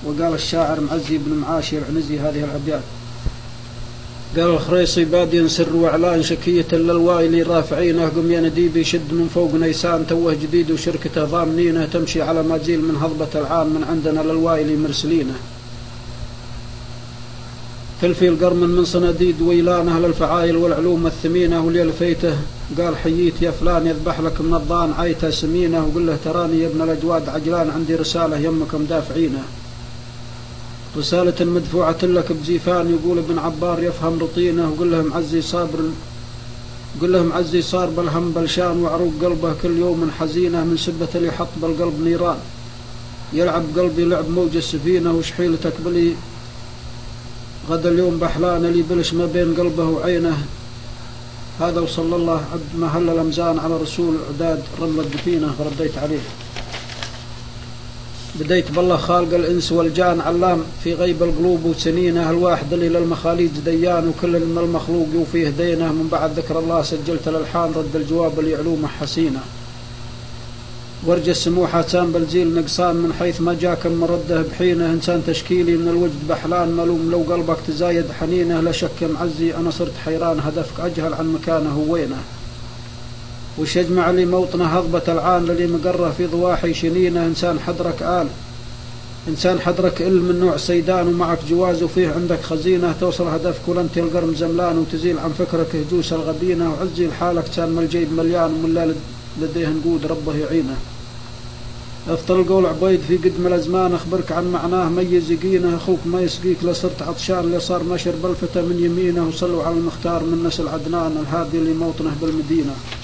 وقال الشاعر معزي بن معاشر عنزي هذه الأبيات: قال الخريصي بادي سر وإعلان شكية للوائل رافعينه، قم يا نديبي شد من فوق نيسان توه جديد وشركته ضامنينه، تمشي على ما تزيل من هضبة العام من عندنا للوائل مرسلينه، تلفي القرم من صناديد ويلانه للفعايل والعلوم الثمينة، والليل فيته قال حييت يا فلان يذبح لك من الضان عيته سمينه، وقل له تراني يا ابن الأجواد عجلان عندي رسالة يمك مدافعينه، رسالة مدفوعة لك بزيفان يقول ابن عبار يفهم رطينه، وقل له معزي صابر قل له معزي صار بالهم بلشان وعروق قلبه كل يوم حزينه، من سبة اللي حط بالقلب نيران يلعب قلبي لعب موج السفينة، وشحيلتك بلي غدا اليوم بحلان اللي بلش ما بين قلبه وعينه. هذا وصلى الله عبد ما هل الأمزان على رسول عداد رمل الدفينة فرديت عليه. بديت بالله خالق الإنس والجان علام في غيب القلوب وسنينه، الواحد اللي للمخاليج ديان وكل من المخلوق يوفيه دينه، من بعد ذكر الله سجلت الألحان رد الجواب اللي علومه حسينه، ورج السموحة تام بالجيل نقصان من حيث ما جاك مرده بحينه، إنسان تشكيلي من الوجد بحلان ملوم لو قلبك تزايد حنينه، لا شك معزي أنا صرت حيران هدفك أجهل عن مكانه وينه، وش يجمع لي موطنه هضبة العان للي مقره في ضواحي شنينه، إنسان حضرك إنسان حضرك من نوع سيدان ومعك جواز وفيه عندك خزينة، توصل هدفك ولنت القرم زملان وتزيل عن فكرك هجوس الغبينة، وعزي لحالك كان ما الجيب مليان ومن لا لديه نقود ربه يعينه، افضل القول عبيد في قدم الأزمان أخبرك عن معناه ميز يقينه، أخوك ما يسقيك لصرت عطشان لصار مشر بالفتى من يمينه، وصلوا على المختار من نسل عدنان الهادي اللي موطنه بالمدينة.